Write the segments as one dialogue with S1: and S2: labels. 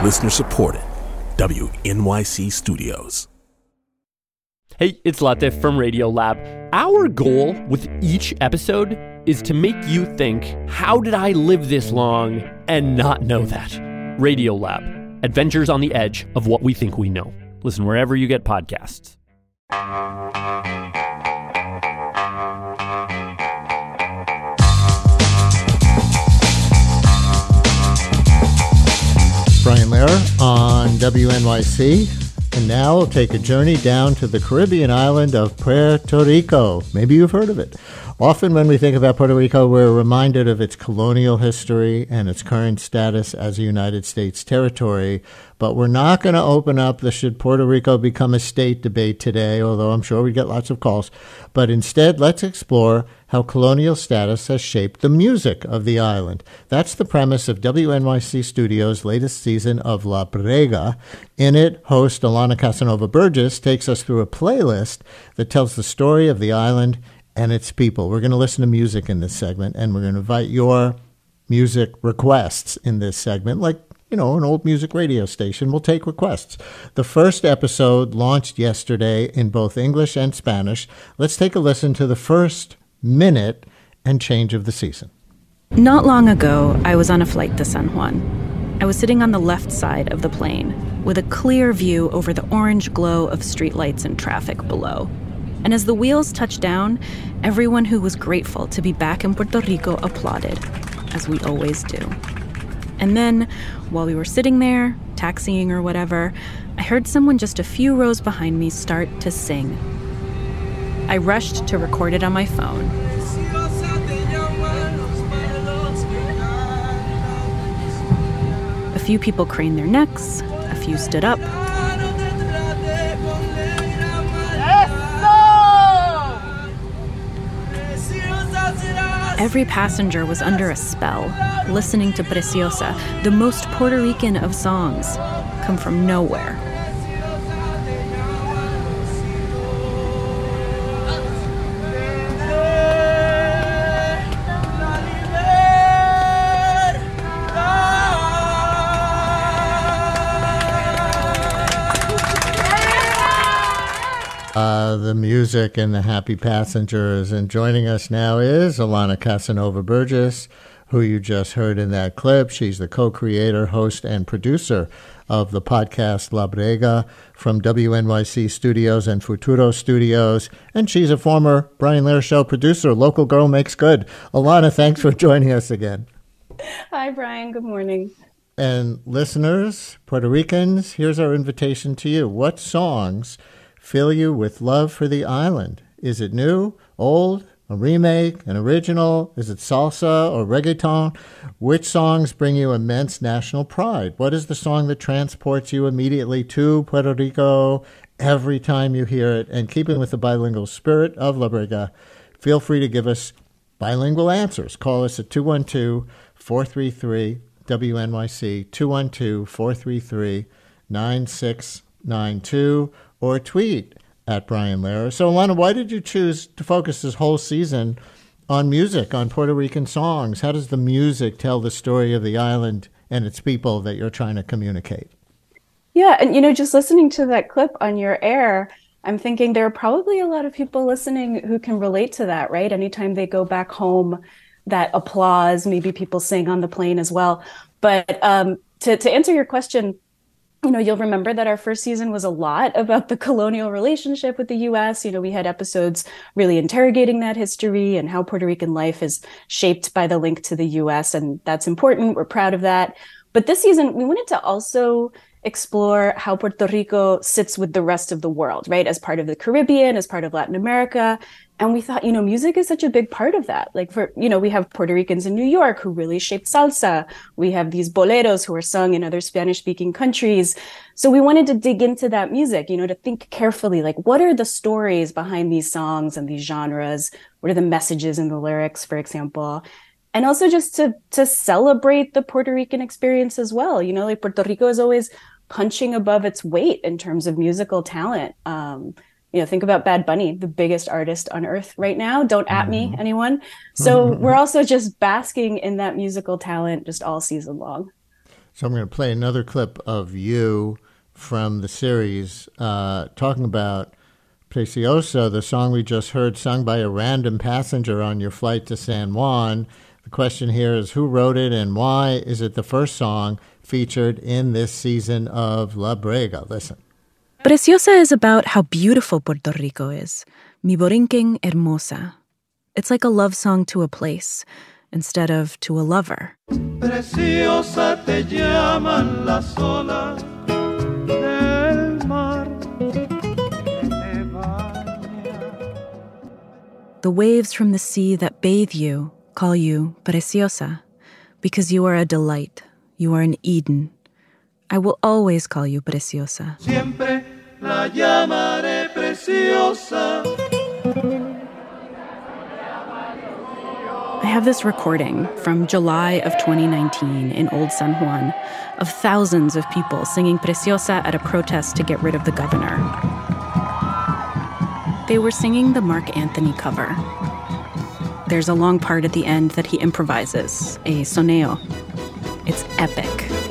S1: Listener supported. WNYC Studios.
S2: Hey, it's Latif from Radiolab. Our goal with each episode is to make you think, how did I live this long and not know that? Radiolab, adventures on the edge of what we think we know. Listen wherever you get podcasts.
S3: Brian Lehrer on WNYC. And now we'll take a journey down to the Caribbean island of Puerto Rico. Maybe you've heard of it. Often when we think about Puerto Rico, we're reminded of its colonial history and its current status as a United States territory. But we're not going to open up the should Puerto Rico become a state debate today, although I'm sure we get lots of calls. But instead, let's explore how colonial status has shaped the music of the island. That's the premise of WNYC Studios' latest season of La Brega. In it, host Alana Casanova Burgess takes us through a playlist that tells the story of the island and its people. We're going to listen to music in this segment, and we're going to invite your music requests in this segment, like, you know, an old music radio station will take requests. The first episode launched yesterday in both English and Spanish. Let's take a listen to the first minute and change of the season.
S4: Not long ago, I was on a flight to San Juan. I was sitting on the left side of the plane with a clear view over the orange glow of streetlights and traffic below. And as the wheels touched down, everyone who was grateful to be back in Puerto Rico applauded, as we always do. And then, while we were sitting there, taxiing or whatever, I heard someone just a few rows behind me start to sing. I rushed to record it on my phone. A few people craned their necks, a few stood up. Every passenger was under a spell, listening to Preciosa, the most Puerto Rican of songs, come from nowhere.
S3: The music and the happy passengers. And joining us now is Alana Casanova Burgess, who you just heard in that clip. She's the co-creator, host, and producer of the podcast La Brega from WNYC Studios and Futuro Studios. And she's a former Brian Lehrer Show producer. Local Girl Makes Good. Alana, thanks for joining us again.
S5: Hi, Brian. Good morning.
S3: And listeners, Puerto Ricans, here's our invitation to you. What songs fill you with love for the island? Is it new, old, a remake, an original? Is it salsa or reggaeton? Which songs bring you immense national pride? What is the song that transports you immediately to Puerto Rico every time you hear it? And keeping with the bilingual spirit of La Brega, feel free to give us bilingual answers. Call us at 212-433-WNYC, 212-433-9692. Or tweet at Brian Lehrer. So, Alana, why did you choose to focus this whole season on music, on Puerto Rican songs? How does the music tell the story of the island and its people that you're trying to communicate?
S5: Yeah, and just listening to that clip on your air, I'm thinking there are probably a lot of people listening who can relate to that, right? Anytime they go back home, that applause, maybe people sing on the plane as well. But to answer your question, you'll remember that our first season was a lot about the colonial relationship with the U.S. We had episodes really interrogating that history and how Puerto Rican life is shaped by the link to the U.S. And that's important. We're proud of that. But this season, we wanted to also explore how Puerto Rico sits with the rest of the world, right? As part of the Caribbean, as part of Latin America. And we thought, music is such a big part of that. Like we have Puerto Ricans in New York who really shaped salsa. We have these boleros who are sung in other Spanish-speaking countries. So we wanted to dig into that music, to think carefully, like, what are the stories behind these songs and these genres? What are the messages in the lyrics, for example? And also just to celebrate the Puerto Rican experience as well. Like Puerto Rico is always punching above its weight in terms of musical talent. Think about Bad Bunny, the biggest artist on earth right now. Don't at me, anyone. So we're also just basking in that musical talent just all season long.
S3: So I'm going to play another clip of you from the series talking about Preciosa, the song we just heard, sung by a random passenger on your flight to San Juan. The question here is, who wrote it and why is it the first song featured in this season of La Brega? Listen.
S4: Preciosa is about how beautiful Puerto Rico is. Mi Borinquen hermosa. It's like a love song to a place instead of to a lover.
S6: Preciosa te llaman las olas del mar.
S4: The waves from the sea that bathe you call you Preciosa because you are a delight. You are an Eden. I will always call you Preciosa.
S6: Siempre la llamaré Preciosa.
S4: I have this recording from July of 2019 in Old San Juan of thousands of people singing Preciosa at a protest to get rid of the governor. They were singing the Mark Anthony cover. There's a long part at the end that he improvises, a soneo. It's epic.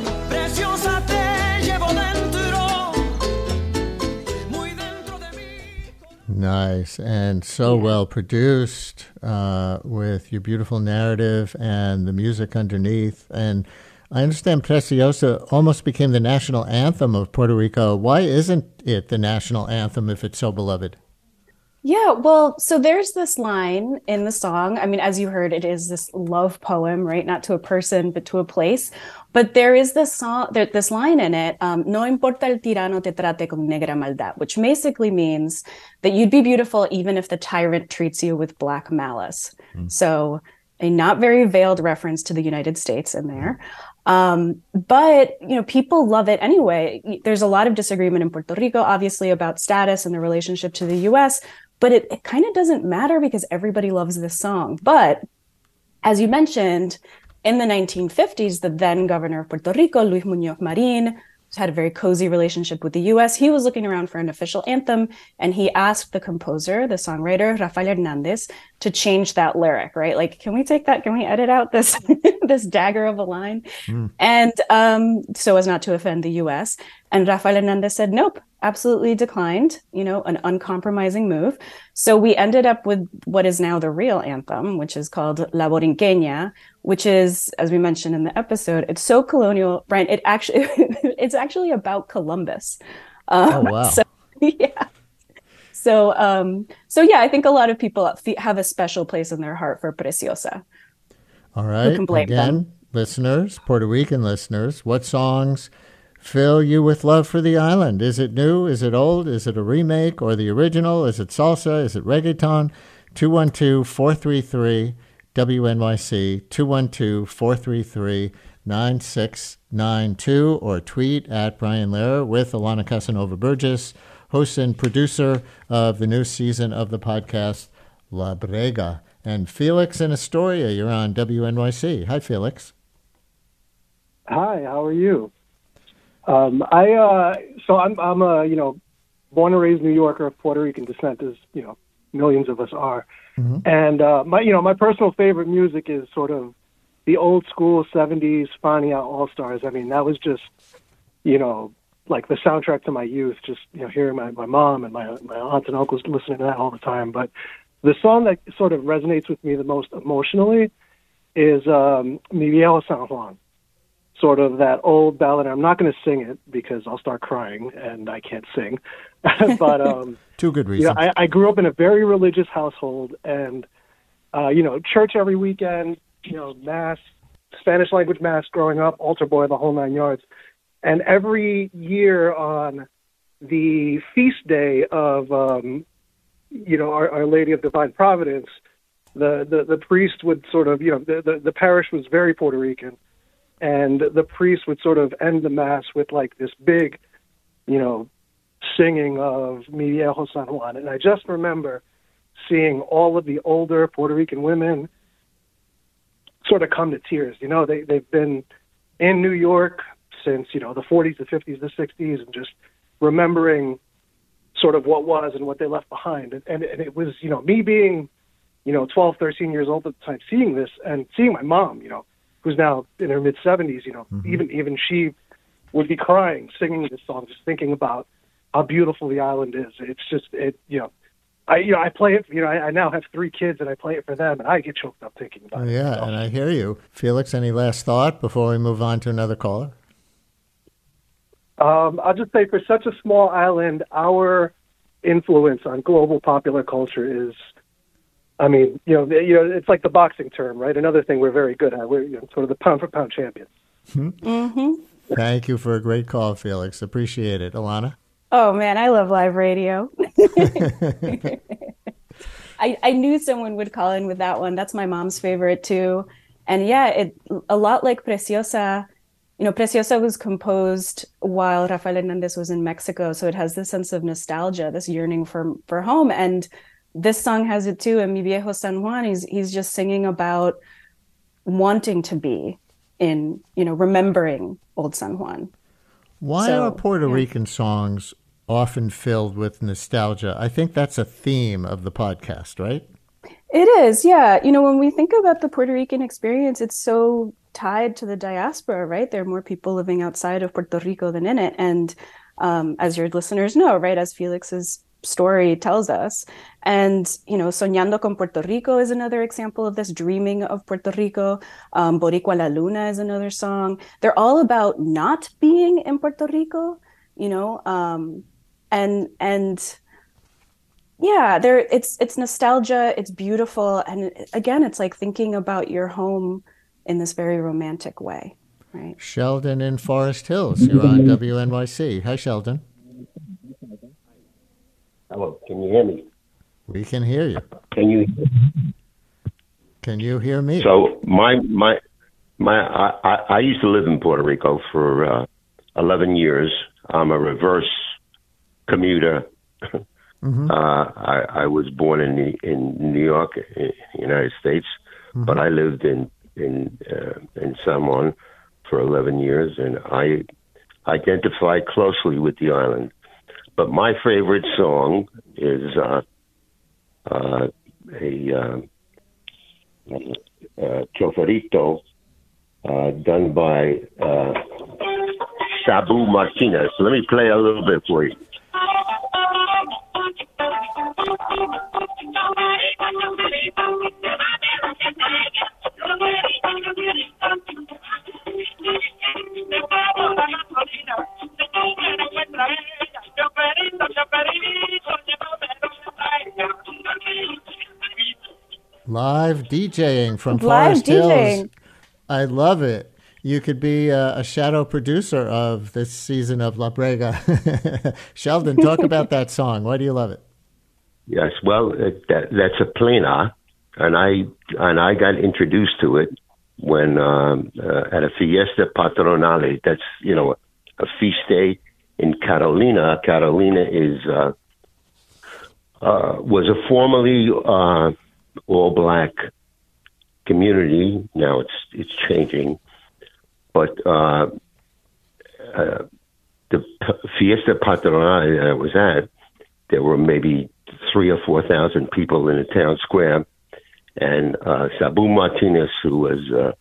S3: Nice, and so well produced with your beautiful narrative and the music underneath. And I understand Preciosa almost became the national anthem of Puerto Rico. Why isn't it the national anthem if it's so beloved?
S5: Yeah, well, so there's this line in the song. I mean, as you heard, it is this love poem, right? Not to a person, but to a place. But there is this line in it, no importa el tirano te trate con negra maldad, which basically means that you'd be beautiful even if the tyrant treats you with black malice. So a not very veiled reference to the United States in there. But, you know, people love it anyway. There's a lot of disagreement in Puerto Rico, obviously, about status and the relationship to the U.S., but it kind of doesn't matter because everybody loves this song. But as you mentioned, in the 1950s, the then governor of Puerto Rico, Luis Muñoz Marín, had a very cozy relationship with the U.S. He was looking around for an official anthem, and he asked the composer, the songwriter, Rafael Hernandez, to change that lyric, right? Like, can we take that? Can we edit out this this dagger of a line? And so as not to offend the U.S. And Rafael Hernandez said, nope, absolutely declined, you know, an uncompromising move. So we ended up with what is now the real anthem, which is called La Borinqueña, which is, as we mentioned in the episode, it's so colonial, Brian, it's actually about Columbus.
S3: Oh, wow.
S5: So, yeah. So yeah, I think a lot of people have a special place in their heart for Preciosa.
S3: All right.
S5: Who can blame them?
S3: Listeners, Puerto Rican listeners, what songs fill you with love for the island? Is it new? Is it old? Is it a remake or the original? Is it salsa? Is it reggaeton? 212-433-WNYC, 212-433-9692, or tweet at Brian Lehrer with Alana Casanova-Burgess, host and producer of the new season of the podcast La Brega. And Felix in Astoria, you're on WNYC. Hi, Felix.
S7: Hi, how are you? I'm a born and raised New Yorker of Puerto Rican descent, as millions of us are. Mm-hmm. And my personal favorite music is sort of the old school 70s Fania All-Stars. I mean, that was just, like the soundtrack to my youth, just, hearing my mom and my aunts and uncles listening to that all the time. But the song that sort of resonates with me the most emotionally is Mi Viejo San Juan, sort of that old ballad. I'm not going to sing it because I'll start crying and I can't sing. But
S3: two good reasons.
S7: I grew up in a very religious household, and church every weekend, mass, Spanish language mass growing up, altar boy, the whole 9 yards. And every year on the feast day of Our Lady of Divine Providence, the priest would sort of, the parish was very Puerto Rican, and the priest would sort of end the mass with like this big, singing of Mi Viejo San Juan. And I just remember seeing all of the older Puerto Rican women sort of come to tears. They've been in New York since, the 40s, the 50s, the 60s, and just remembering sort of what was and what they left behind. And it was, me being, 12, 13 years old at the time, seeing this and seeing my mom, who's now in her mid-70s, even she would be crying singing this song, just thinking about how beautiful the island is. It's just, I play it, I now have 3 kids and I play it for them and I get choked up thinking about it.
S3: Yeah, and I hear you. Felix, any last thought before we move on to another caller?
S7: I'll just say for such a small island, our influence on global popular culture is, it's like the boxing term, right? Another thing we're very good at. We're sort of the pound for pound champions.
S5: Mm-hmm.
S3: Thank you for a great call, Felix. Appreciate it. Alana?
S5: Oh man, I love live radio. I knew someone would call in with that one. That's my mom's favorite too. And yeah, a lot like Preciosa. Preciosa was composed while Rafael Hernandez was in Mexico, so it has this sense of nostalgia, this yearning for home. And this song has it too. And Mi Viejo San Juan, he's just singing about wanting to be in, remembering old San Juan.
S3: Why are Puerto Rican songs often filled with nostalgia? I think that's a theme of the podcast, right?
S5: It is, yeah. When we think about the Puerto Rican experience, it's so tied to the diaspora, right? There are more people living outside of Puerto Rico than in it. And as your listeners know, right, as Felix's story tells us. And, Soñando con Puerto Rico is another example of this, dreaming of Puerto Rico. Boricua La Luna is another song. They're all about not being in Puerto Rico, and yeah, it's nostalgia, it's beautiful. And again, it's like thinking about your home in this very romantic way, right?
S3: Sheldon in Forest Hills, you're on WNYC. Hi, Sheldon.
S8: Hello, can you hear me?
S3: We can hear you.
S8: Can you
S3: hear me?
S8: So I used to live in Puerto Rico for 11 years. I'm a reverse commuter. Mm-hmm. I was born in New York, in the United States, mm-hmm. but I lived in San Juan for 11 years, and I identify closely with the island. But my favorite song is Choferito, done by Sabu Martinez. So let me play a little bit for you.
S3: Live DJing from Forest Hills. I love it. You could be a shadow producer of this season of La Brega. Sheldon, talk about that song. Why do you love it?
S8: Yes, well, that's a plena, and I got introduced to it when at a fiesta patronale. That's a feast day in Carolina. Carolina is was a formerly all black community. Now it's changing, but the fiesta patronale that I was at, there were maybe 3,000 or 4,000 people in the town square, and Sabu Martinez, who was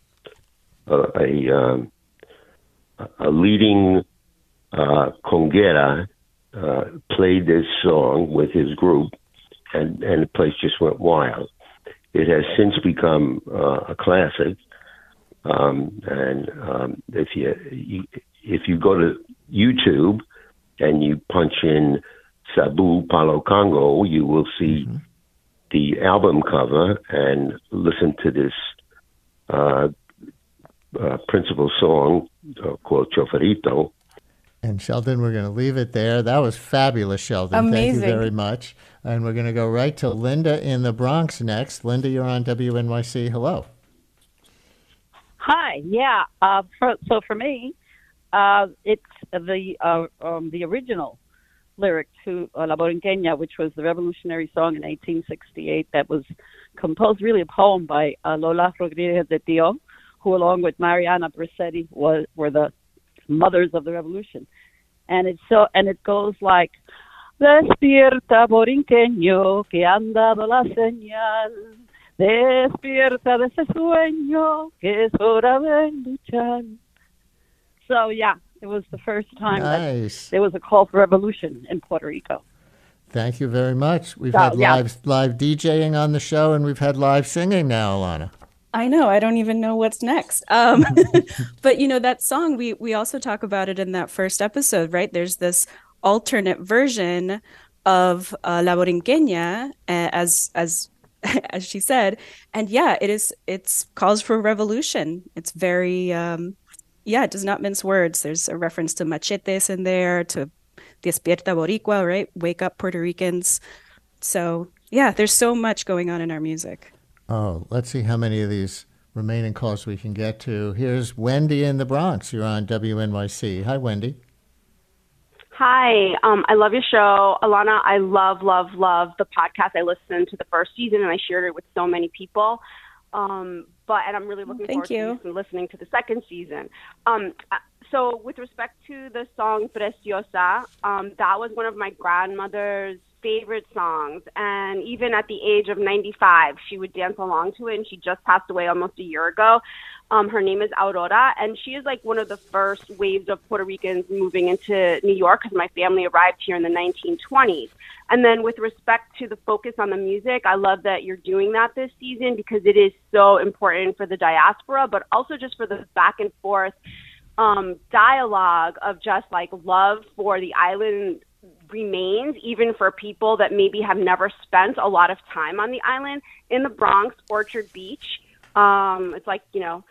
S8: a leading conguera, played this song with his group, and the place just went wild. It has since become a classic, and if you go to YouTube and you punch in Sabu Palo Congo, you will see mm-hmm. the album cover and listen to this principal song called Choferito.
S3: And Sheldon, we're going to leave it there. That was fabulous, Sheldon.
S5: Amazing.
S3: Thank you very much. And we're going to go right to Linda in the Bronx next. Linda, you're on WNYC. Hello.
S9: Hi. Yeah. So for me, it's the original lyric to La Borinqueña, which was the revolutionary song in 1868 that was composed, really a poem by Lola Rodriguez de Tio, who along with Mariana Brissetti were the mothers of the revolution. And it goes like, Despierta Borinqueño, que han dado la señal Despierta de ese sueño que es hora de luchar. So, yeah, it was the first time that there was a call for revolution in Puerto Rico.
S3: Thank you very much. We've had live DJing on the show, and we've had live singing now, Alana.
S5: I know. I don't even know what's next. But, you know, that song, we also talk about it in that first episode, right? There's this alternate version of La Borinqueña, as she said. And yeah, it's calls for revolution. It's very, it does not mince words. There's a reference to machetes in there, to Despierta Boricua, right? Wake up, Puerto Ricans. So yeah, there's so much going on in our music.
S3: Oh, let's see how many of these remaining calls we can get to. Here's Wendy in the Bronx. You're on WNYC. Hi, Wendy.
S10: Hi, I love your show. Alana, I love the podcast. I listened to the first season and I shared it with so many people. And I'm really looking forward to listening to the second season. So with respect to the song Preciosa, that was one of my grandmother's favorite songs. And even at the age of 95, she would dance along to it. And she just passed away almost a year ago. Her name is Aurora, and she is like one of the first waves of Puerto Ricans moving into New York because my family arrived here in the 1920s. And then with respect to the focus on the music, I love that you're doing that this season because it is so important for the diaspora, but also just for the back and forth dialogue of just like love for the island remains, even for people that maybe have never spent a lot of time on the island. In the Bronx, Orchard Beach, it's like, you know,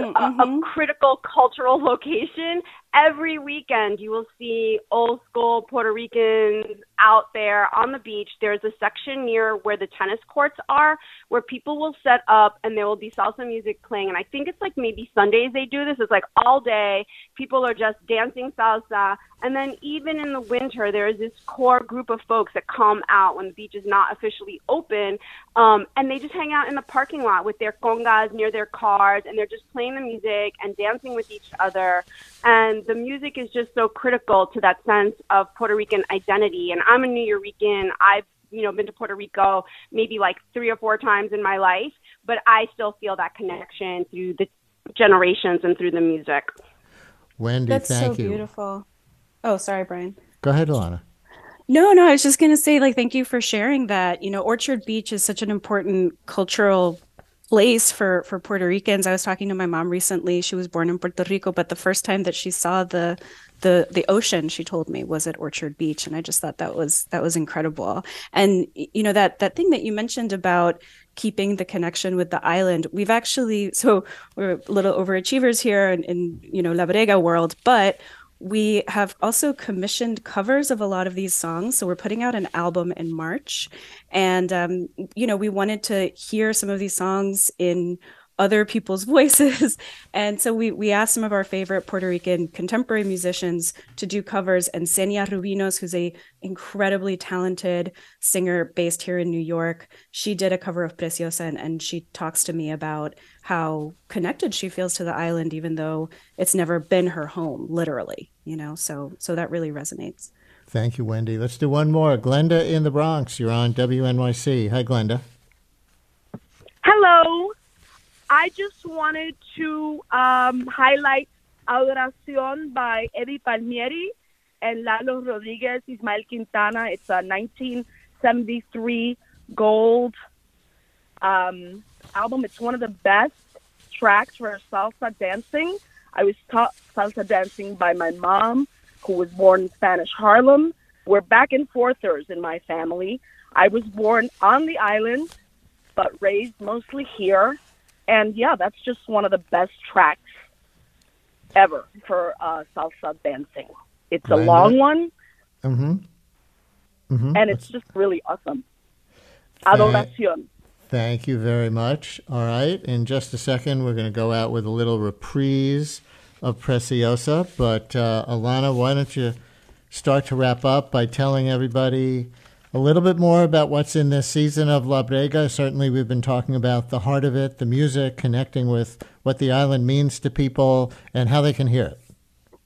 S10: a critical cultural location. Every weekend you will see old school Puerto Ricans out there on the beach. There's a section near where the tennis courts are where people will set up and there will be salsa music playing. And I think it's like maybe Sundays they do this. It's like all day. People are just dancing salsa. And then even in the winter, there is this core group of folks that come out when the beach is not officially open. And they just hang out in the parking lot with their congas near their cars. And they're just playing the music and dancing with each other. And the music is just so critical to that sense of Puerto Rican identity. And I'm a New Yorican. I've, been to Puerto Rico maybe like 3 or 4 times in my life, but I still feel that connection through the generations and through the music.
S3: Wendy,
S5: that's
S3: thank you.
S5: That's so beautiful. Oh, sorry, Brian.
S3: Go ahead, Alana.
S5: No, I was just going to say, thank you for sharing that. Orchard Beach is such an important cultural place for Puerto Ricans. I was talking to my mom recently. She was born in Puerto Rico, but the first time that she saw the ocean, she told me, was at Orchard Beach, and I just thought that was incredible. And that thing that you mentioned about keeping the connection with the island, we've actually, so we're little overachievers here in La Brega world, but we have also commissioned covers of a lot of these songs. So we're putting out an album in March. And, we wanted to hear some of these songs in other people's voices. And so we asked some of our favorite Puerto Rican contemporary musicians to do covers. And Senia Rubinos, who's a incredibly talented singer based here in New York, she did a cover of Preciosa, and she talks to me about how connected she feels to the island, even though it's never been her home, literally, so that really resonates.
S3: Thank you, Wendy. Let's do one more. Glenda in the Bronx. You're on WNYC. Hi, Glenda.
S11: Hello. I just wanted to highlight Adoración by Eddie Palmieri and Lalo Rodriguez, Ismael Quintana. It's a 1973 gold album. It's one of the best tracks for salsa dancing. I was taught salsa dancing by my mom, who was born in Spanish Harlem. We're back and forthers in my family. I was born on the island, but raised mostly here. And yeah, that's just one of the best tracks ever for salsa dancing. It's a long one, and it's just really awesome. Adoración.
S3: Thank you very much. All right, in just a second, we're going to go out with a little reprise of Preciosa. But Alana, why don't you start to wrap up by telling everybody a little bit more about what's in this season of La Brega. Certainly we've been talking about the heart of it, the music, connecting with what the island means to people and how they can hear it.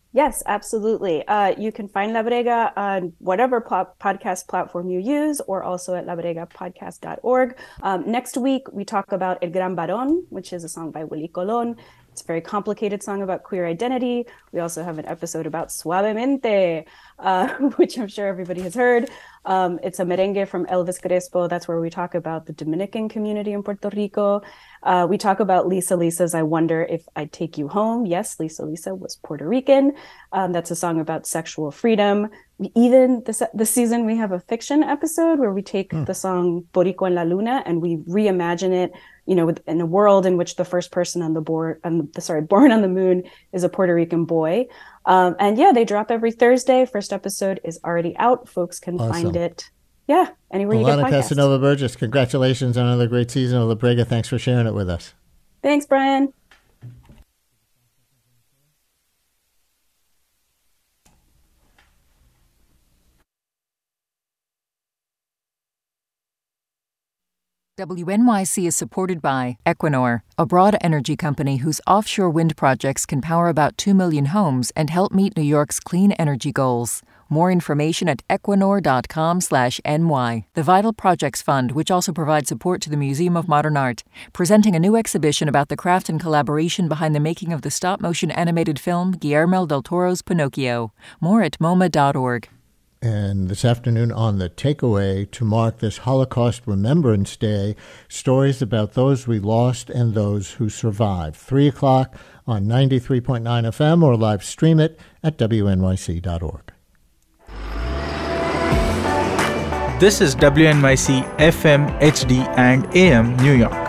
S5: Yes, absolutely. You can find La Brega on whatever podcast platform you use, or also at labregapodcast.org. Next week, we talk about El Gran Barón, which is a song by Willie Colón. It's a very complicated song about queer identity. We also have an episode about Suavemente, which I'm sure everybody has heard. It's a merengue from Elvis Crespo. That's where we talk about the Dominican community in Puerto Rico. We talk about Lisa Lisa's I Wonder If I'd Take You Home. Yes, Lisa Lisa was Puerto Rican. That's a song about sexual freedom. Even this season, we have a fiction episode where we take the song Boricua en la Luna and we reimagine it, in a world in which the first person born on the moon is a Puerto Rican boy. They drop every Thursday. First episode is already out. Folks can find it. Yeah, anywhere you get podcasts.
S3: Ilana Casanova Burgess, congratulations on another great season of La Brega. Thanks for sharing it with us.
S5: Thanks, Brian.
S12: WNYC is supported by Equinor, a broad energy company whose offshore wind projects can power about 2 million homes and help meet New York's clean energy goals. More information at equinor.com/ny. The Vital Projects Fund, which also provides support to the Museum of Modern Art, presenting a new exhibition about the craft and collaboration behind the making of the stop-motion animated film Guillermo del Toro's Pinocchio. More at MoMA.org.
S3: And this afternoon on The Takeaway, to mark this Holocaust Remembrance Day, stories about those we lost and those who survived. 3 o'clock on 93.9 FM or live stream it at wnyc.org.
S13: This is WNYC FM, HD and AM New York.